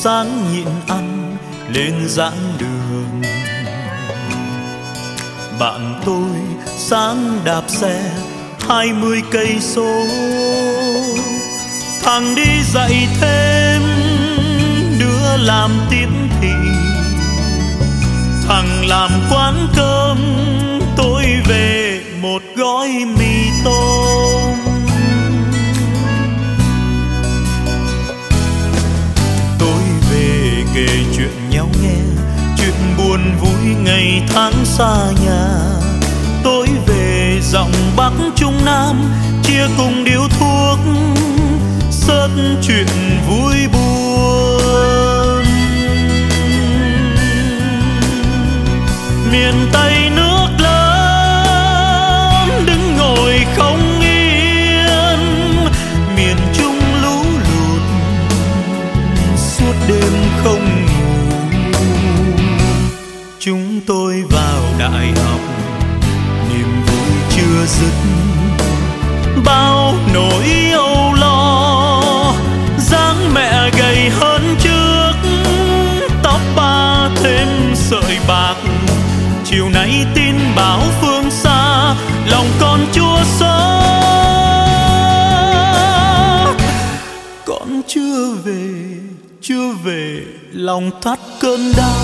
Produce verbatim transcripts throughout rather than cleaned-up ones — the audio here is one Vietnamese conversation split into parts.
sáng nhịn ăn lên giảng đường. Bạn tôi sáng đạp xe hai mươi cây số, thằng đi dạy thêm, đứa làm tiếp thị, thằng làm quán cơm, tôi về một gói mì tôm. Tôi về kể chuyện nhau nghe, chuyện buồn vui ngày tháng xa nhà. Tôi về giọng Bắc Trung Nam, chia cùng điếu thuốc, sớt chuyện vui buồn. Miền Tây nước lớn đứng ngồi không yên, miền Trung lũ lụt suốt đêm không ngủ. Chúng tôi vào đại học, niềm vui chưa dứt, bao nỗi âu lo. Dáng mẹ gầy hơn trước, tóc ba thêm sợi bạc. Chiều nay tin báo phương xa, lòng con chua xót. Con chưa về, chưa về, lòng thắt cơn đau.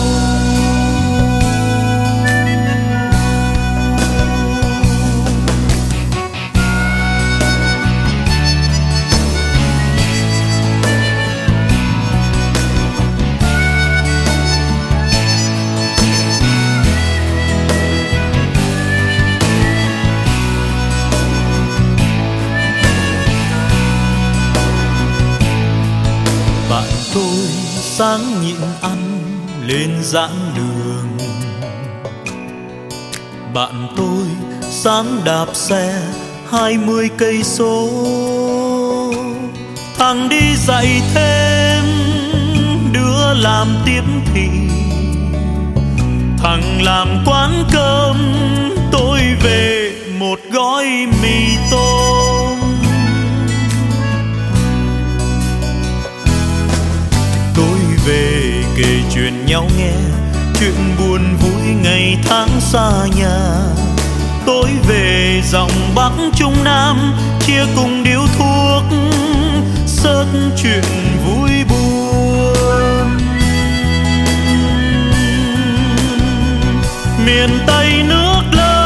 Tôi sáng nhịn ăn lên giảng đường. Bạn tôi sáng đạp xe hai mươi cây số, thằng đi dạy thêm, đứa làm tiếp thị, thằng làm quán cơm, tôi về một gói mì tôm. Về kể chuyện nhau nghe, chuyện buồn vui ngày tháng xa nhà. Tôi về giọng Bắc Trung Nam, chia cùng điếu thuốc, sớt chuyện vui buồn. Miền Tây nước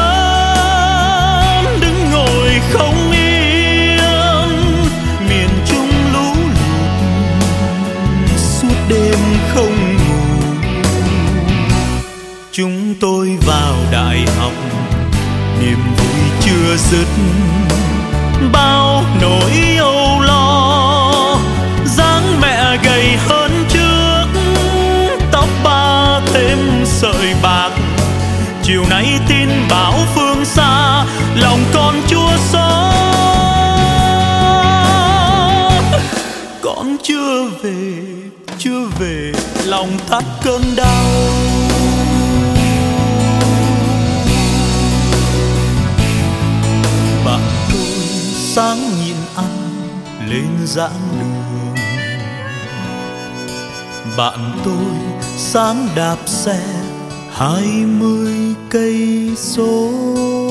lớn đứng ngồi không yên, miền Trung lũ đêm không ngủ. Chúng tôi vào đại học, niềm vui chưa dứt, bao nỗi âu lo. Dáng mẹ gầy hơn trước, tóc ba thêm sợi bạc. Chiều nay tin báo phương xa, lòng con chua xót. Con chưa về, chưa về, lòng thắt cơn đau. Bạn tôi sáng nhịn ăn lên giảng đường. Bạn tôi sáng đạp xe hai mươi cây số.